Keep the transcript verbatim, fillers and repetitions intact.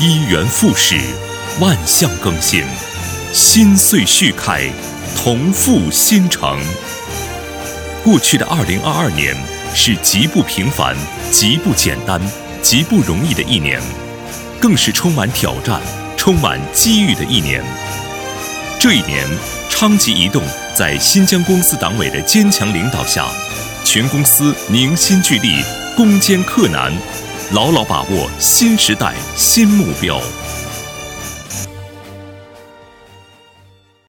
一元复始，万象更新，新岁续开，同赴新程。过去的二零二二年是极不平凡、极不简单、极不容易的一年，更是充满挑战、充满机遇的一年。这一年，昌吉移动在新疆公司党委的坚强领导下，全公司凝心聚力、攻坚克难，牢牢把握新时代新目标。